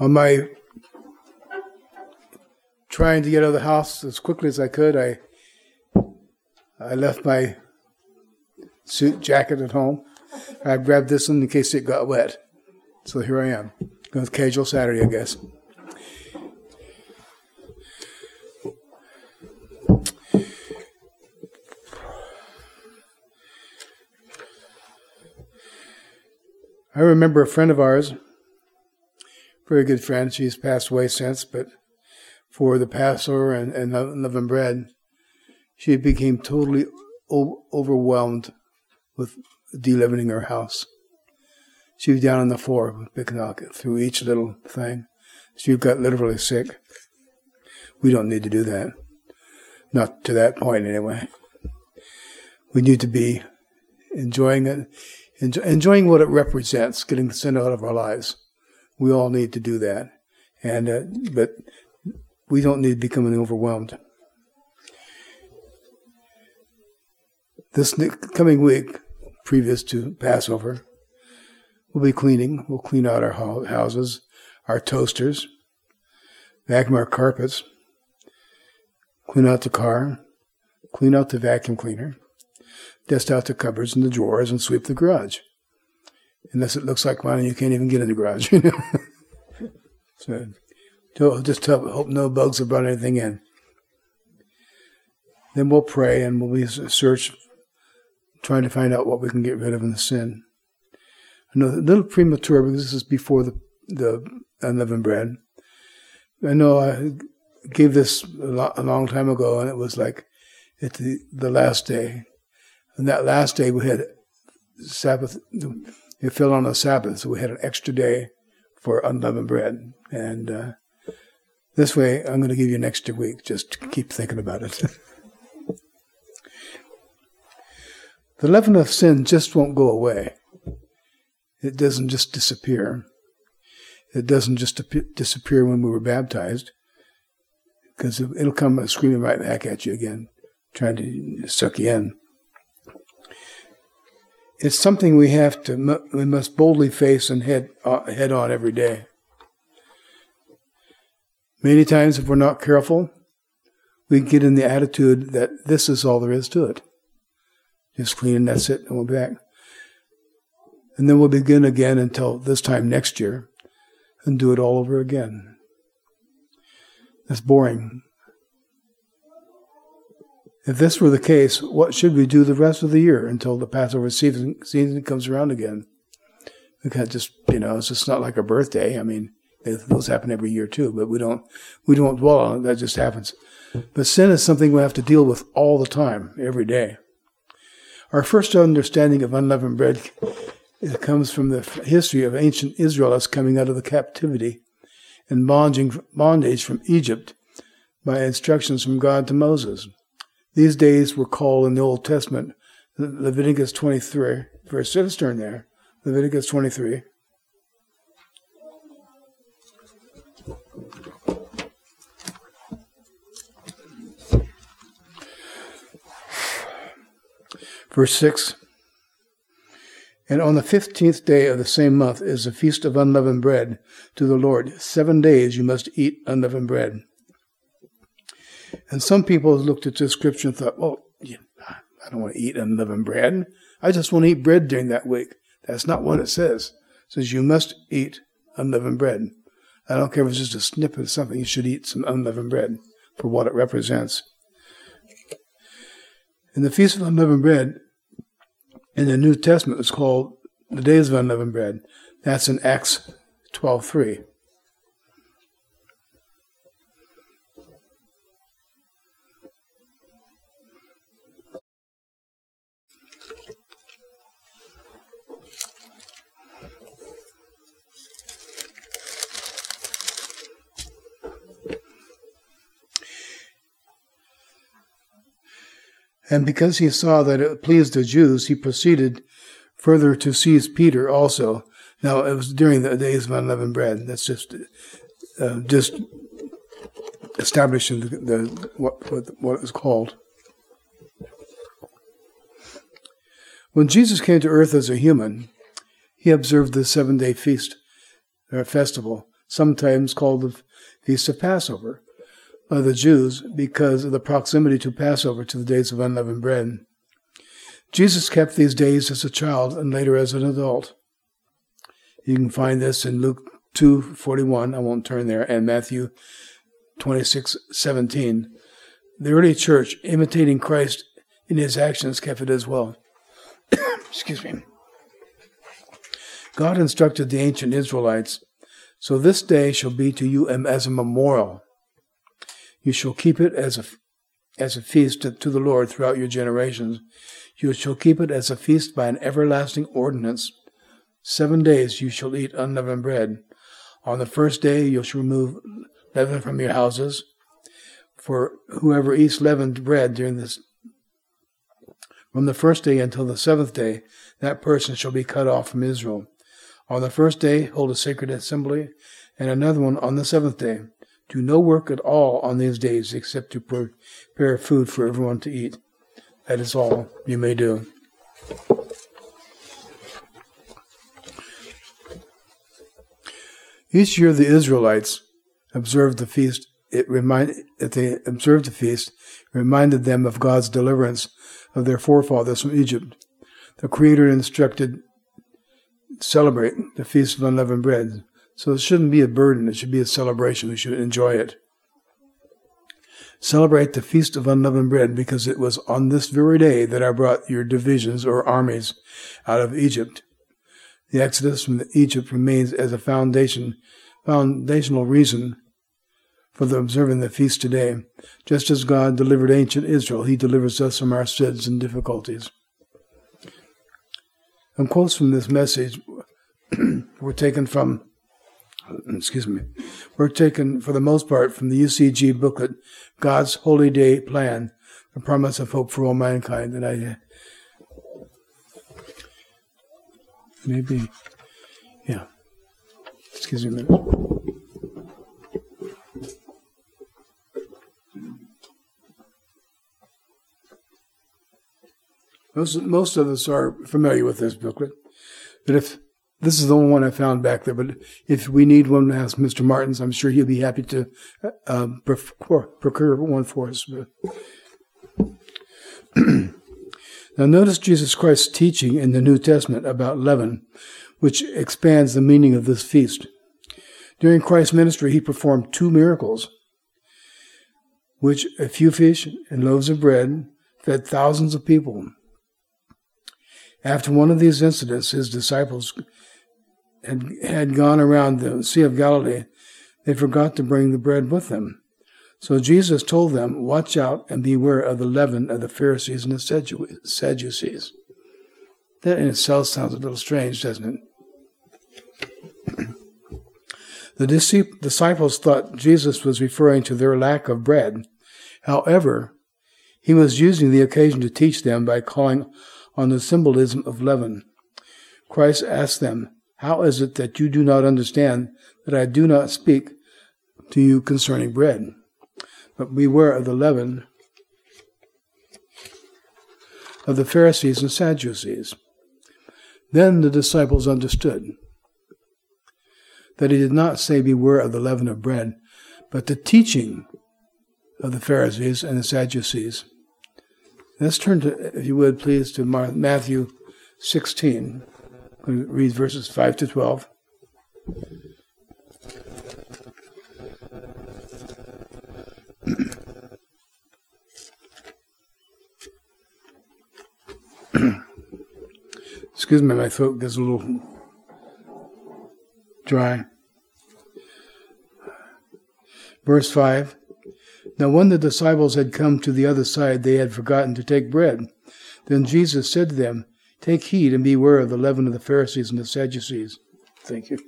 On my trying to get out of the house as quickly as I could, I left my suit jacket at home. I grabbed this one in case it got wet. So here I am. Going with casual Saturday, I guess. I remember a friend of ours, very good friend. She's passed away since, but for the Passover and unleavened bread, she became totally overwhelmed with de-leavening her house. She was down on the floor picking out through each little thing. She got literally sick. We don't need to do that. Not to that point, anyway. We need to be enjoying it, enjoying what it represents, getting the sin out of our lives. We all need to do that, but we don't need to become overwhelmed. This coming week, previous to Passover, we'll be cleaning. We'll clean out our houses, our toasters, vacuum our carpets, clean out the car, clean out the vacuum cleaner, dust out the cupboards and the drawers, and sweep the garage. Unless it looks like mine and you can't even get in the garage. So just hope no bugs have brought anything in. Then we'll pray and we'll be search, trying to find out what we can get rid of in the sin. I know a little premature because this is before the unleavened bread. I know I gave this a long time ago, and it was like at the last day. And that last day we had Sabbath. It fell on a Sabbath, so we had an extra day for unleavened bread. And this way, I'm going to give you an extra week. Just to keep thinking about it. The leaven of sin just won't go away. It doesn't just disappear. It doesn't just disappear when we were baptized, because it'll come screaming right back at you again, trying to suck you in. It's something we must boldly face and head on every day. Many times, if we're not careful, we get in the attitude that this is all there is to it. Just clean and that's it, and we'll be back. And then we'll begin again until this time next year and do it all over again. That's boring. If this were the case, what should we do the rest of the year until the Passover season comes around again? We can't just, it's just not like a birthday. I mean, those happen every year too, but we don't dwell on it. That just happens. But sin is something we have to deal with all the time, every day. Our first understanding of unleavened bread comes from the history of ancient Israelites coming out of the captivity and bondage from Egypt by instructions from God to Moses. These days were called in the Old Testament Leviticus 23. Let's turn there. Leviticus 23. Verse 6. And on the 15th day of the same month is the feast of unleavened bread to the Lord. 7 days you must eat unleavened bread. And some people looked at this scripture and thought, well, I don't want to eat unleavened bread. I just want to eat bread during that week. That's not what it says. It says you must eat unleavened bread. I don't care if it's just a snippet of something. You should eat some unleavened bread for what it represents. And the Feast of Unleavened Bread in the New Testament is called the Days of Unleavened Bread. That's in Acts 12:3. And because he saw that it pleased the Jews, he proceeded further to seize Peter also. Now, it was during the days of unleavened bread. That's just establishing what it was called. When Jesus came to earth as a human, he observed the 7-day feast or festival. sometimes called the Feast of Passover by the Jews because of the proximity to Passover to the days of unleavened bread. Jesus kept these days as a child and later as an adult. You can find this in Luke 2:41, I won't turn there, and Matthew 26:17. The early church, imitating Christ in his actions, kept it as well. Excuse me. God instructed the ancient Israelites, "So this day shall be to you as a memorial. You shall keep it as a feast to the Lord throughout your generations. You shall keep it as a feast by an everlasting ordinance. 7 days you shall eat unleavened bread. On the first day you shall remove leaven from your houses. For whoever eats leavened bread from the first day until the 7th day, that person shall be cut off from Israel. On the first day hold a sacred assembly, and another one on the 7th day. Do no work at all on these days except to prepare food for everyone to eat. That is all you may do." Each year the Israelites observed the feast. It reminded them of God's deliverance of their forefathers from Egypt. The Creator instructed celebrate the Feast of Unleavened Bread. So it shouldn't be a burden. It should be a celebration. We should enjoy it. Celebrate the Feast of Unleavened Bread because it was on this very day that I brought your divisions or armies out of Egypt. The exodus from Egypt remains as a foundational reason for observing the feast today. Just as God delivered ancient Israel, he delivers us from our sins and difficulties. And quotes from this message were taken for the most part from the UCG booklet, God's Holy Day Plan, the Promise of Hope for All Mankind. And excuse me a minute. Most of us are familiar with this booklet, but if this is the only one I found back there, but if we need one, ask Mr. Martins. I'm sure he'll be happy to procure one for us. Now notice Jesus Christ's teaching in the New Testament about leaven, which expands the meaning of this feast. During Christ's ministry, he performed 2 miracles, which a few fish and loaves of bread fed thousands of people. After one of these incidents, his disciples had gone around the Sea of Galilee. They forgot to bring the bread with them. So Jesus told them, "Watch out and beware of the leaven of the Pharisees and the Sadducees." That in itself sounds a little strange, doesn't it? The disciples thought Jesus was referring to their lack of bread. However, he was using the occasion to teach them by calling on the symbolism of leaven. Christ asked them, "How is it that you do not understand that I do not speak to you concerning bread? But beware of the leaven of the Pharisees and Sadducees." Then the disciples understood that he did not say beware of the leaven of bread, but the teaching of the Pharisees and the Sadducees. Let's turn to, if you would please, to Matthew 16. I'm going to read verses 5 to 12. Excuse me, my throat gets a little dry. Verse 5. Now when the disciples had come to the other side, they had forgotten to take bread. Then Jesus said to them, "Take heed and beware of the leaven of the Pharisees and the Sadducees." Thank you.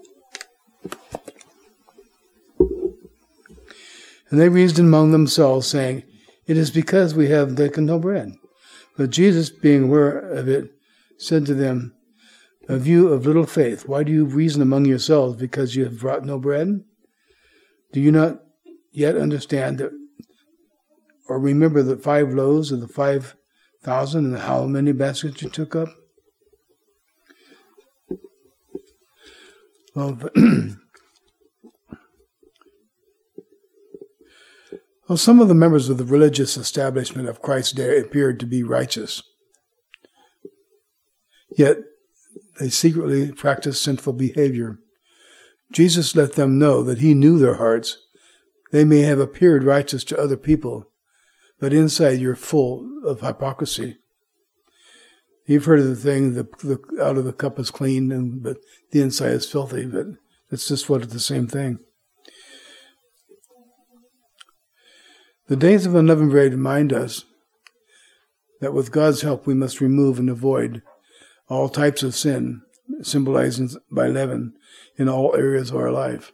And they reasoned among themselves, saying, "It is because we have taken no bread." But Jesus, being aware of it, said to them, "Of you of little faith, why do you reason among yourselves because you have brought no bread? Do you not yet understand that, or remember the 5 loaves of the 5,000 and how many baskets you took up? Well, Well, some of the members of the religious establishment of Christ's day appeared to be righteous, yet they secretly practiced sinful behavior. Jesus let them know that he knew their hearts. They may have appeared righteous to other people, but inside you're full of hypocrisy. You've heard of the thing, the out of the cup is clean, but the inside is filthy, but it's just what it's the same thing. The days of unleavened bread remind us that with God's help we must remove and avoid all types of sin, symbolized by leaven, in all areas of our life.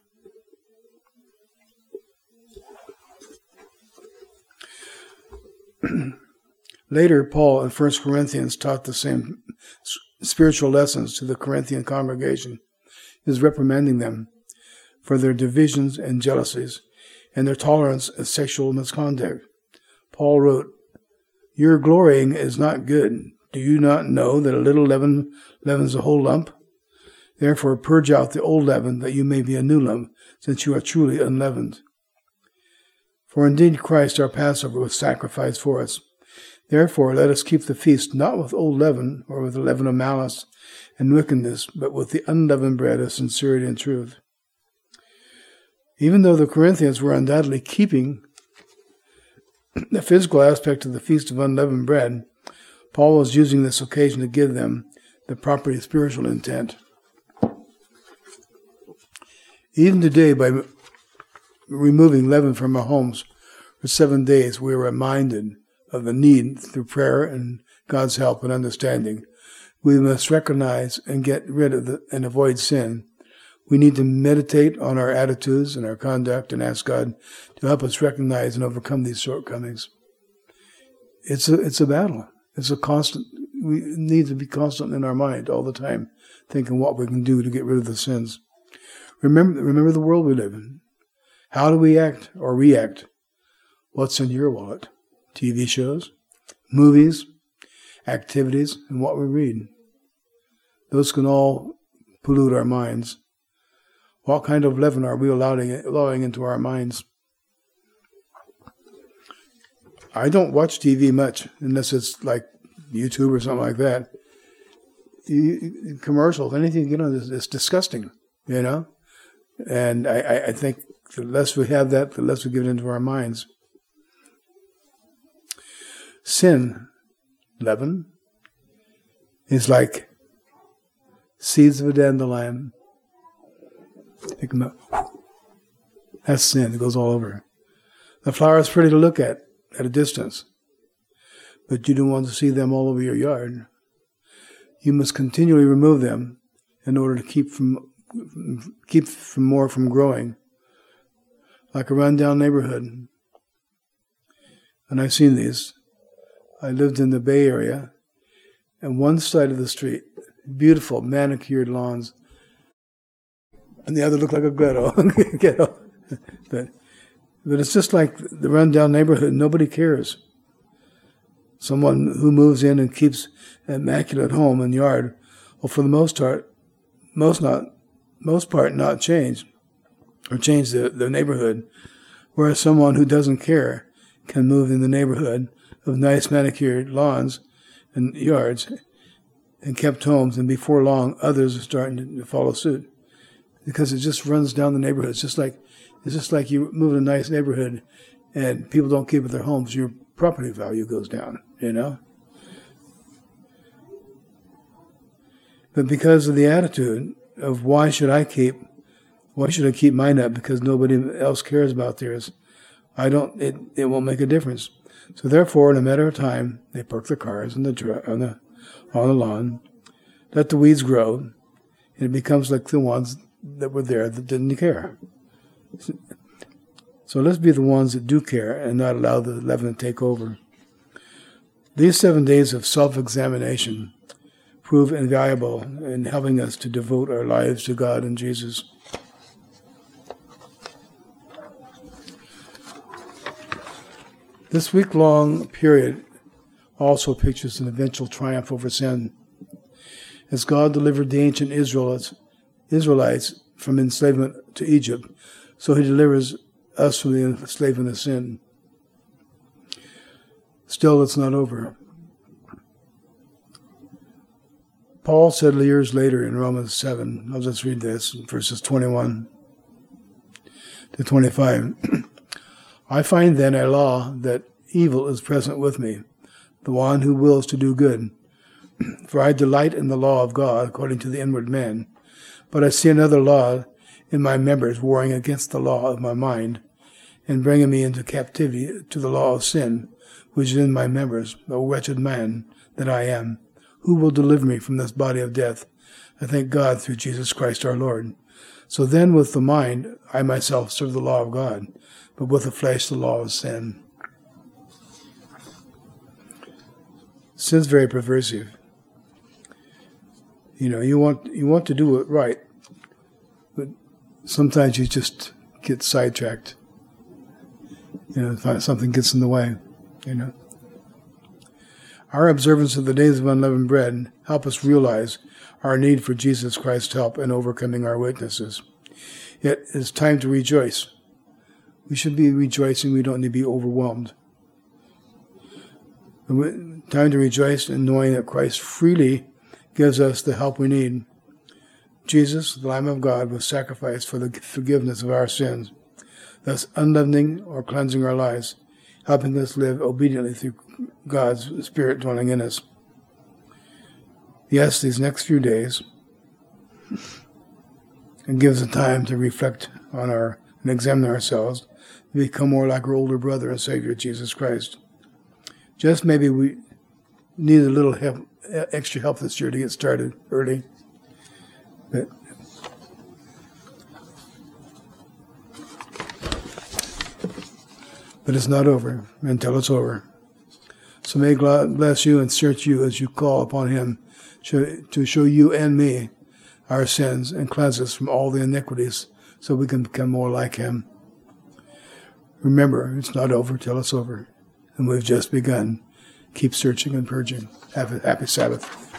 Later, Paul in 1 Corinthians taught the same spiritual lessons to the Corinthian congregation. He was reprimanding them for their divisions and jealousies and their tolerance of sexual misconduct. Paul wrote, "Your glorying is not good. Do you not know that a little leaven leavens a whole lump? Therefore purge out the old leaven, that you may be a new lump, since you are truly unleavened. For indeed Christ our Passover was sacrificed for us. Therefore let us keep the feast not with old leaven, or with the leaven of malice and wickedness, but with the unleavened bread of sincerity and truth." Even though the Corinthians were undoubtedly keeping the physical aspect of the Feast of Unleavened Bread, Paul was using this occasion to give them the proper spiritual intent. Even today, by removing leaven from our homes for 7 days, we are reminded of the need, through prayer and God's help and understanding, we must recognize and get rid of and avoid sin. We need to meditate on our attitudes and our conduct and ask God to help us recognize and overcome these shortcomings. It's a battle. It's a constant. We need to be constant in our mind all the time, thinking what we can do to get rid of the sins. Remember the world we live in. How do we act or react? What's in your wallet? TV shows, movies, activities, and what we read. Those can all pollute our minds. What kind of leaven are we allowing into our minds? I don't watch TV much, unless it's like YouTube or something like that. Commercials, anything you get on, it's disgusting, you know? And I think the less we have that, the less we get it into our minds. Sin, leaven, is like seeds of a dandelion. Pick them up. That's sin. It goes all over. The flower is pretty to look at a distance, but you don't want to see them all over your yard. You must continually remove them in order to keep more from growing, like a rundown neighborhood. And I've seen these. I lived in the Bay Area, and one side of the street, beautiful manicured lawns, and the other looked like a ghetto. But it's just like the rundown neighborhood. Nobody cares. Someone who moves in and keeps an immaculate home and yard will, for the most part, not change or change the neighborhood. Whereas someone who doesn't care can move in the neighborhood of nice manicured lawns and yards and kept homes, and before long, others are starting to follow suit. Because it just runs down the neighborhood. It's just like you move in a nice neighborhood and people don't keep their homes, your property value goes down, you know? But because of the attitude of why should I keep mine up because nobody else cares about theirs, it won't make a difference. So therefore, in a matter of time, they park their cars on the lawn, let the weeds grow, and it becomes like the ones that were there that didn't care. So let's be the ones that do care and not allow the leaven to take over. These 7 days of self-examination prove invaluable in helping us to devote our lives to God and Jesus. This week-long period also pictures an eventual triumph over sin. As God delivered the ancient Israelites from enslavement to Egypt, so he delivers us from the enslavement of sin. Still, it's not over. Paul said years later in Romans 7, I'll just read this, verses 21 to 25. I find then a law that evil is present with me, the one who wills to do good. For I delight in the law of God according to the inward man. But I see another law in my members warring against the law of my mind and bringing me into captivity to the law of sin, which is in my members. O wretched man that I am, who will deliver me from this body of death? I thank God through Jesus Christ our Lord. So then with the mind, I myself serve the law of God, but with the flesh, the law of sin. Sin's very perversive. You want to do it right, but sometimes you just get sidetracked. Something gets in the way, Our observance of the days of unleavened bread help us realize our need for Jesus Christ's help in overcoming our weaknesses. Yet it's time to rejoice. We should be rejoicing. We don't need to be overwhelmed. Time to rejoice in knowing that Christ freely gives us the help we need. Jesus, the Lamb of God, was sacrificed for the forgiveness of our sins, thus unleavening or cleansing our lives, helping us live obediently through God's Spirit dwelling in us. Yes, these next few days, it gives us time to reflect on and examine ourselves, to become more like our older brother and Savior, Jesus Christ. Just maybe we need a little help, extra help this year to get started early. But it's not over until it's over. So may God bless you and search you as you call upon Him to show you and me our sins and cleanse us from all the iniquities so we can become more like Him. Remember, it's not over till it's over. And we've just begun. Keep searching and purging. Have a happy Sabbath.